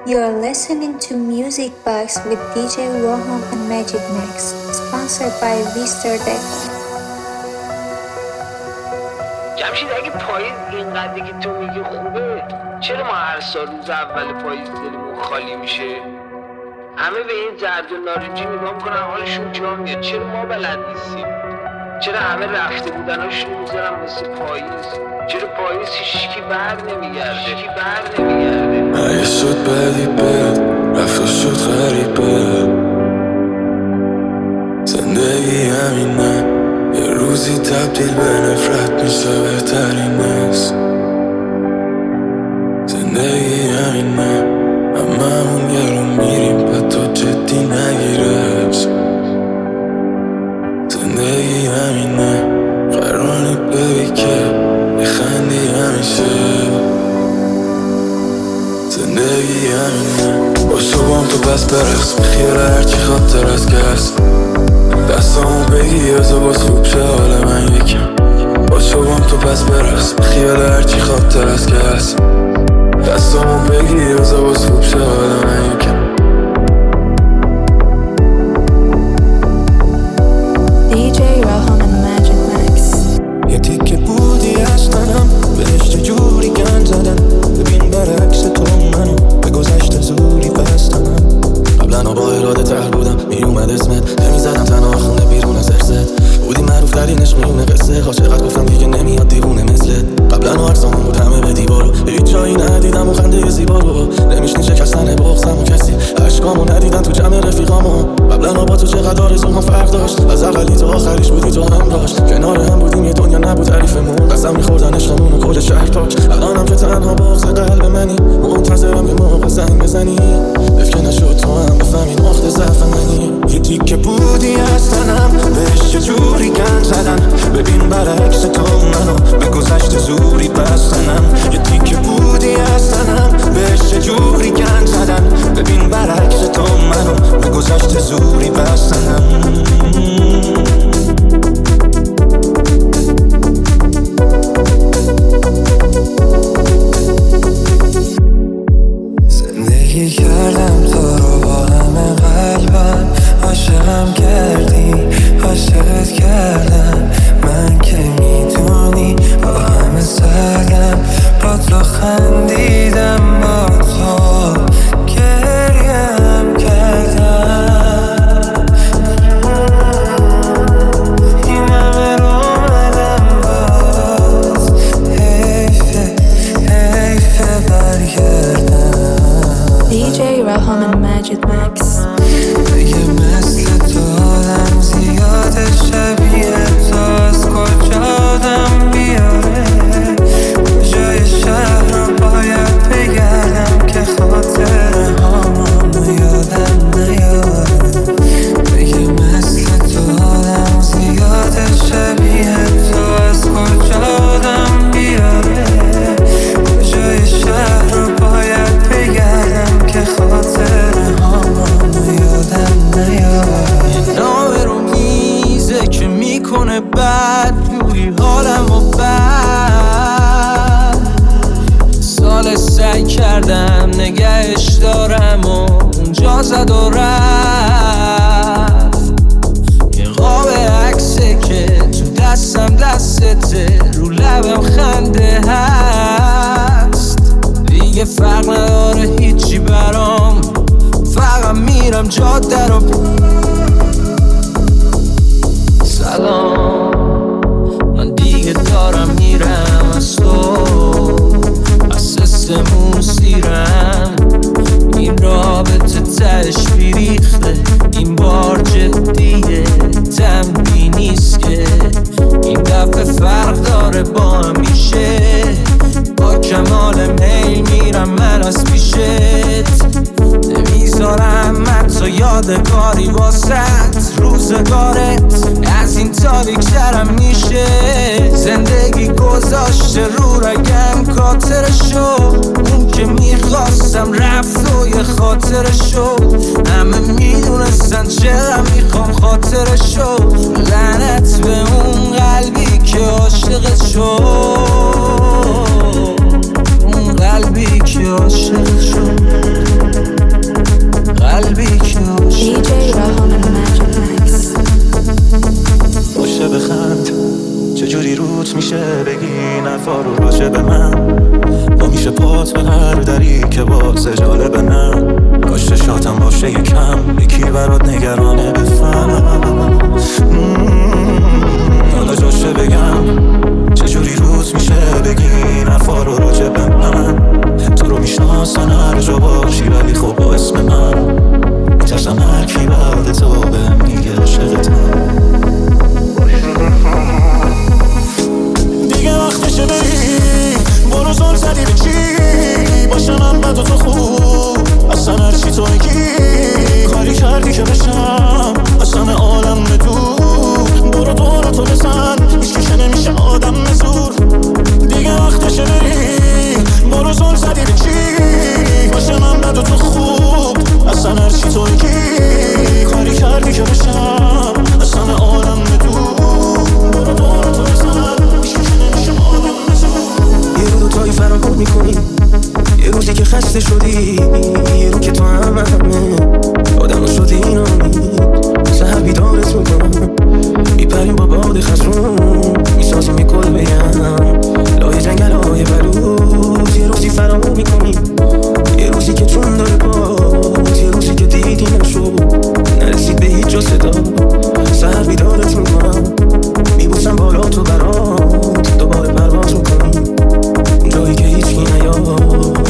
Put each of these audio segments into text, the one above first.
You're listening to Music Box with DJ Roham and Magic Mix, sponsored by Vista Deco. جمشید اگه پاییز اینقدر که تو میگی خوبه، چرا ما هر سال روز اول پاییز دلمون خالی میشه؟ همه به این زرد و نارنجی نگاه میکنن حالشون جا میاد. چرا ما بلد نیستیم؟ چرا همه رفته بودناشون میذارن واسه پاییز؟ چرا پاییز هیچکی بر نمیگرده؟ اگه شد بدی بد رفت و شد غریبه، زندگی همینه، یه روزی تبدیل به نفرت میشه بهترین است. زندگی همینه، هممون یه رو میریم و تو جدی نگیرش. زندگی همینه، قراری ببی که بخندی همیشه. زندگی همینه، با شبام تو بس برقص خیال هرچی خاطر از کس دستامو بگی از باز خوب شه حال من یکم. با شبام تو بس برقص خیال هرچی خاطر از کس دستامو بگی از باز خوب شه حال من یکم. DJ Roham and Magic Mix. یه تیکه بودی از تنم بهش چجوری گند زدن، ببین برعکس تو منو به گذشت زوری بستنم. قبلا با اراده تر بودم میومد اسمت نمیزدم تنها خونه بیرون از ارزت بودی معروف ترین عشق میونه قصه ها. چقدر گفتم دیگه نمیاد دیوونه مثلت. قبلا عرضمون بود همه به دیوارو، هیچ جایی ندیدم و خنده زیبا رو نمیشنی شکستن بغضم و کسی عشقامو ندیدن تو جمع رفیقامو. قبلا با تو چقدر آرزوها فرق داشت، از اولی تا آخریش بودی تو همراش. کنار هم بودیم یه دنیا نبود تعریفمون، قسم میخوردن عشقمون و کل شهر پاک. الانم که تنها بغض قلب منی، منتظرم یه موقع زنگ بزنی افکه نشد تو هم بفهمی نقطه ضعف منی. یه تیکه بودی از تنم بهش چجوری گند زدن، ببین برعکس تو منو به گذشت زوری بستنم. یه تیکه بودی از تنم بهش چجوری گند زدن، ببین برعکس تو منو به گذشت زوری بستنم. زندگی کردم تو رو با همه قلبم، عاشقم کردی عاشقت کردم. من که میدونی با همه سرگم، با تو خندیدم با تو گریم کردم. این همه رو اومدم باز، حیفه برگردم. DJ Roham and Magic Mix. دیگه مثل تو آدم زیاده، شبیه تو از کجا آدم بیاره. جای شهر رو باید بگردم که خاطره هامونو یادم نیاره. دیگه مثل تو آدم زیاده، شبیه تو از کجا آدم بیاره. جای شهر رو باید بگردم که خاطره هامونو یادم نیاره. یه نامه رو میزه که میکنه بد جوری حالم و بد. سال سعی کردم نگهش دارم و اونجا زد و رفت. یه قاب عکسه که تو دستم دستته، رو لبم خنده هست. دیگه فرق نداره هیچی برام، فقط میرم جاده رو. سلام، من دیگه دارم میرم از تو، از سیستمون سیرم. این رابطه تهش بیریخته، این بار جدیه تمبی نیست که این دفعه فرق داره با همیشه. با کمال میل میرم من از پیشت، نمیذارم حتی یادگاری واسط. روزگارت از این تاریک‌ترم میشه. زندگی گذاشته رو رگم خاطرشو، اون که میخواستم رفت و یه خاطرشو. همه میدونستن چرا میخوام خاطرشو. لعنت به اون قلبی که عاشقت شد، اون قلبی که عاشقت شد. راجع به من با میشه پات به هر دری که باز جالبه نه کاش شاتم باشه یکم یکی برات نگرانه بفهم حالا جاشه بگم چجوری روز میشه بگی نفا رو راجع به من تو رو میشناسن هر جا باشی ولی خب با اسم من میترسم هر کی بعد تو بهم میگه عاشقتم دیگه وقتشه بری برو زل زدی به چی باشه من بد و تو خوب اصلا هرچی تو میگی کاری کردی که بشم اصلا عالم ندور برو دورو تو بزن هیچ که نمیشه آدم مزور دیگه وقتشه بری برو زل زدی به چی باشه من بد و تو خوب اصلا هرچی تو میگی کاری کردی که بشم اصلا عالم ندور برو دورو تو بزن هیچ که نمیشه آدم مزور یه رو تایی فراکن میکنی یه روزی که خسته شدی یه رو که تو همه آدم شدی نامید سهر بیدارت میکنم میپریم با باد خزرون میسازیم یه کل بیم لای جنگل های بلوز یه روزی فرامون میکنی یه روزی که چون داره باد یه روزی که دیدی نشد نرسید به هیچ جا صدا سهر بیدارت میکنم میبوسم بالا تو برات دوباره پرواز میکنی جایی که هیچ کی نیاد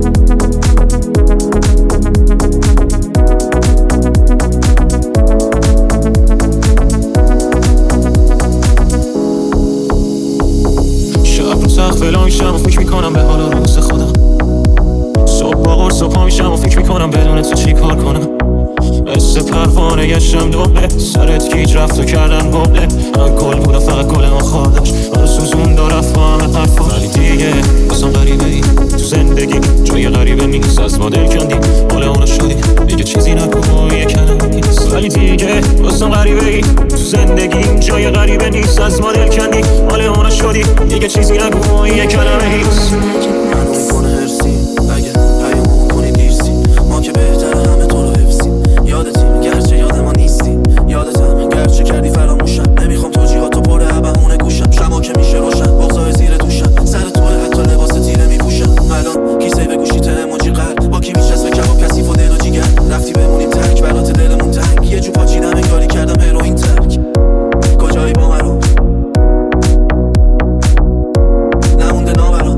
فعلا میشم و فکر میکنم به حال روز خودم صبح با قرص و پا میشم و فکر میکنم بدون تو چی کار کنم مثل پروانه گشتم دوبله سرت گیج رفت و کردن بابله من گل بودم فقط گل ما خواهدش من سوزون دارم فهمت حرفا ولی دیگه بازم غریبه ای تو زندگی جای غریبه نیست از ما دل کندی مال اونا شدی دیگه چیزی نگو یه کلمه نیست ولی دیگه بازم غریبه ای تو زندگی جای غریبه نیست از ما دل کندی مال اونا شدی دیگه چیزی نگو یه کلمه نیست من میکنه هرسی اگه پیامو کنی دیرسی ما که بهتره همه تو رو حفظیم یادتیم گرچه یاد ما نیستی یادتم گرچه کردی فراموشم نمیخوام توجیهاتو پره بهونه گوشم شما که میشه روشن بغضای زیر دوشم سر توه حتی لباس تیره میپوشم الان کیسه به گوشیت اموجی قلب با کی میشست کباب کثیف و دل و جیگر رفتی بمونیم ترک برات دلمون تنگ یه جو پاچیدم انگاری کردم هروئین ترک کجایی با من رو نمونده نامران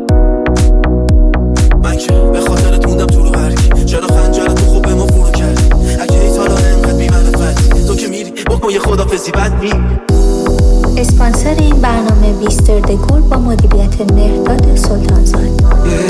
من که به خاطرت موندم تو رو برگی چرا خنجرتو خوب به ما فرو کردی اگه ایتالا انقدر بی‌معرفتی تو که میری بکن یه خدافظی بد می اسپانسر این برنامه ویستر دکور با مدیریت مهرداد سلطانزاد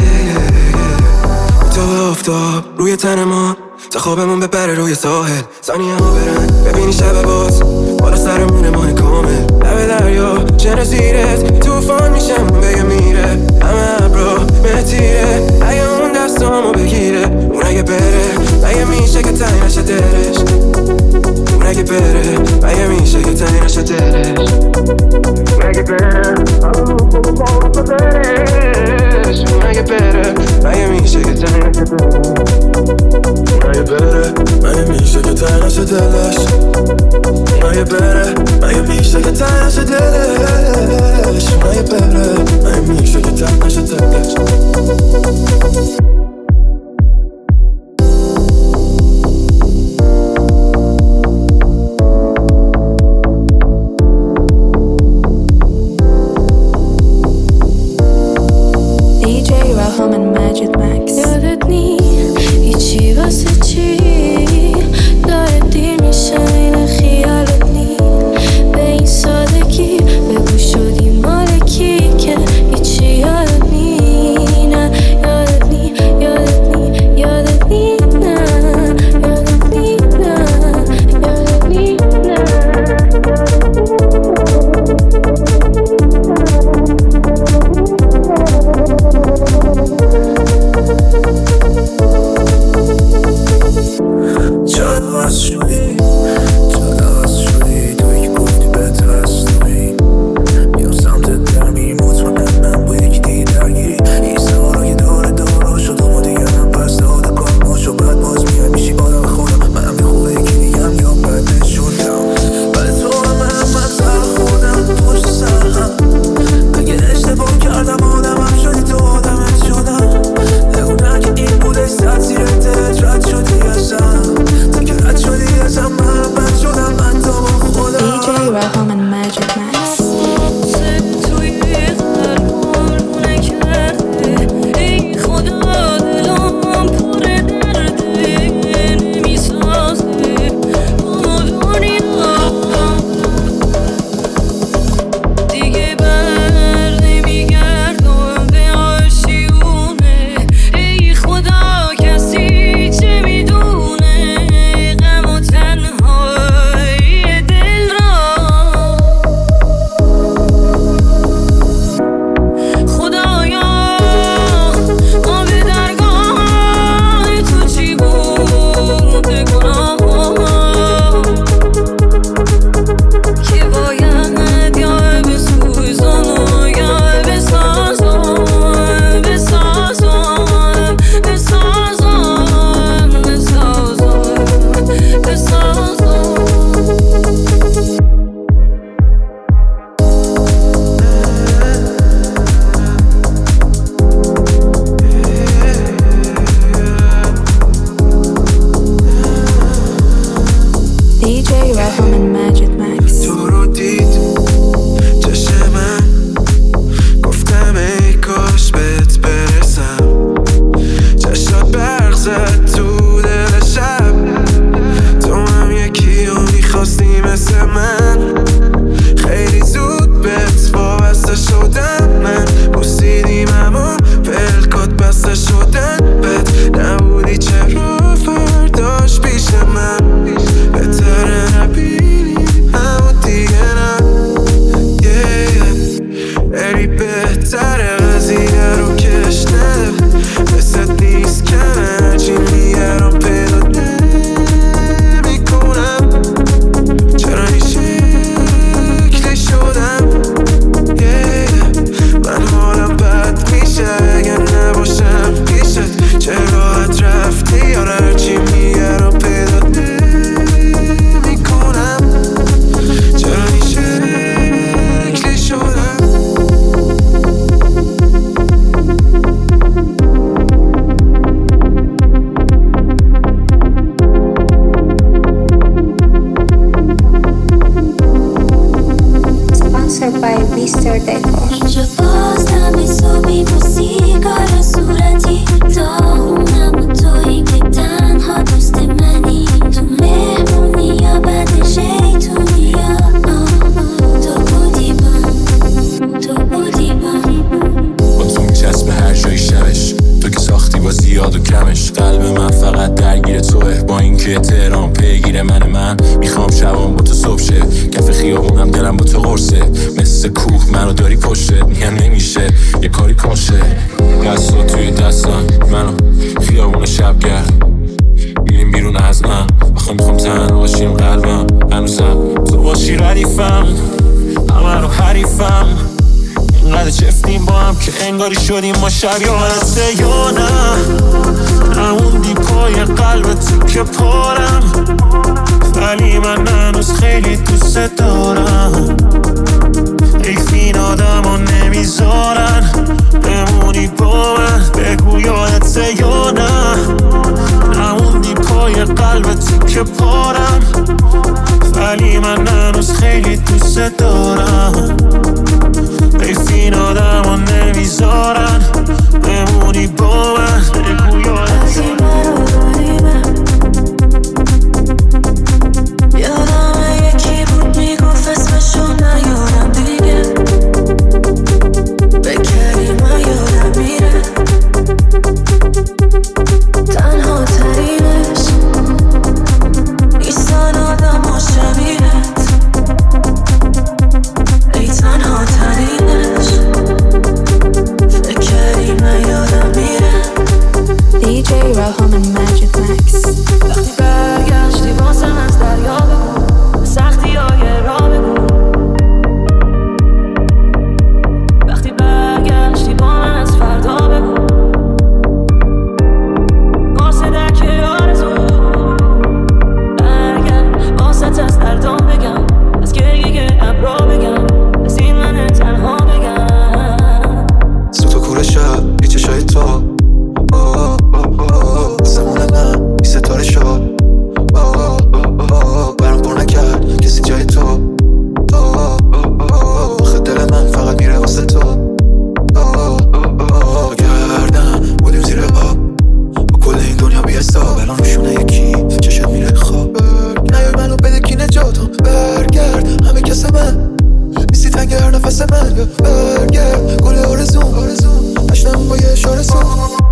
تو افتاب روی تن ما تا خوابمون بپره روی ساحل ثانیه ها برن ببینی شب باز بالا سرمونه ماه کامل لب دریا چنه زیرت توفان میشم بگه میره همه ابرا مهتیره اگه اون دستامو بگیره اون اگه بره اگه میشه که تایی نشه دلش اون اگه بره اگه میشه که تایی نشه دلش اون اگه بره اون اگه بره اگه میشه که تایی نشه دلش اگه بره اگه میشه که تایی نشه دلش اگه بره اگه میشه که تایی نشه دلش اگه بره اگه میشه که تایی نشه دلش زیاد و کمش. قلب من فقط درگیر توه، با اینکه تهران پیگیر من میخوام شبام با تو صبح شه. کف خیابونم دلم با تو قرصه، مثل کوه منو داری پشتت. میگم نمیشه یه کاری کشه. دستا توی دستان منو خیابون شب گرد، میریم بیرون از من. میخوام تنها باشیم قلبم هنوزم تو باشی ردیفم، همه رو حریفم. اینقدر چفتیم با هم که انگاری شدیم ما شب یادته یا نه. نموندی پای قلبت که پارم، ولی من هنوز خیلی دوست دارم. این آدم ها نمیذارن بمونی با من، بگو یادته یا نه. نموندی پای قلبت که پارم، ولی من هنوز خیلی دوست دارم. این آدم ها نمیذارن بمونی با من، بگو یادته. یادم یکی بود میگفت اسمشو نیارم دیگه، به کلمه یادم میره. تنها ترینش نیستن آدم ها شبیهت، ای تنها ترینش به کلمه یادم میره. DJ Raham and Magic Max. وقتی برگشتی واسم از دریا بگو، سختی های را بگو. وقتی برگشتی با من از فردا بگو، واسه درک آرزو برگرد. واسه از دردام بگم، از گریه ابرا بگم، از این من تنها بگم. سوت و کور شب یه چشای تو زمونه من بی ستاره شد. برام پر نکرد کسی جای تو. آخه دل من فقط میره واسه تو. گردم بودیم زیر آب با کل این دنیا بی حساب. الان روشونه یکی چشت میره خواب. نیای منو بده کی نجاتم، برگرد همه کس من نیستی تنگ هر نفس من. برگرد گل آرزوم داشتم با یه اشاره سو.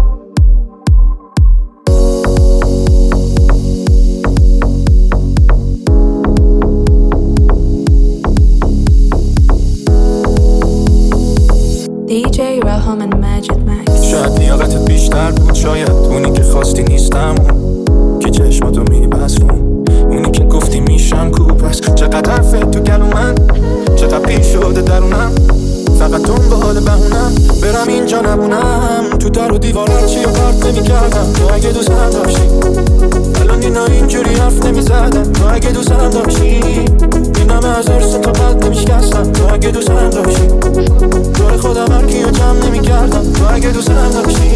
DJ Raham and Magic Max. شاید لیاقتت بیشتر بود، شاید اونی که خواستی نیستم، اون که چشماتو میبستم، اونی که گفتی میشم کوپس. چقدر حرفه تو گلو من، چقدر پیر شده درونم، فقط دنبال بهونم برم اینجا نمونم. تو در و دیوارات چی و پرت نمیکردم، تو اگه دوستم داشتی الان اینا اینجوری حرف نمیزدن. تو اگه دوستم داشتی این همه از ارس تو قد نمیشکستم. تو اگه دوستم داشتی دور خودم هر کیو جمع نمیکردم. تو اگه دوستم داشتی.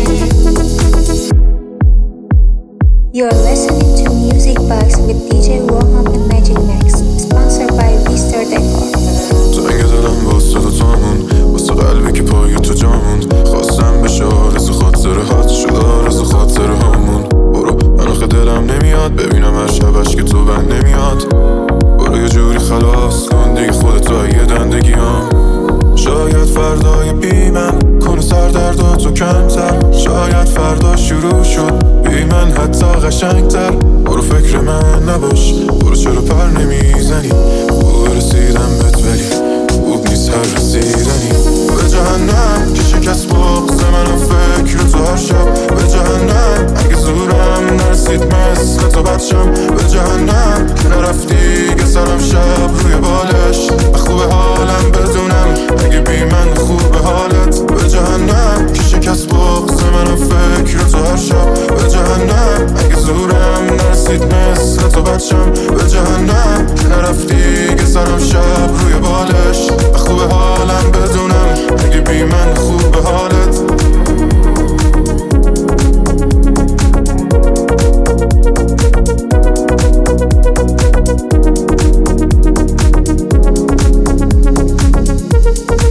You're listening to Music Box with DJ Raham and Magic Max, sponsored by Vista Decor. زنگ دلم واسه دوتامون، واسه قلبی که پای تو جاموند. خواستم بشه آرزو خاطره هات، شد آرزو خاطره هامون. برو من آخه دلم نمیاد ببینم هر شبش که تو بند نمیاد. برو یه جوری خلاص کن دیگه خودتو یه دندگی هم. شاید فردای بی من کنه سردرداتو کمتر، شاید فردا شروع شد بی من حتی قشنگتر. برو فکر من نباش، برو چرا پر نمیزنی. خوب رسیدم بهت ولی خوب نیست هر رسیدنی. به جهنم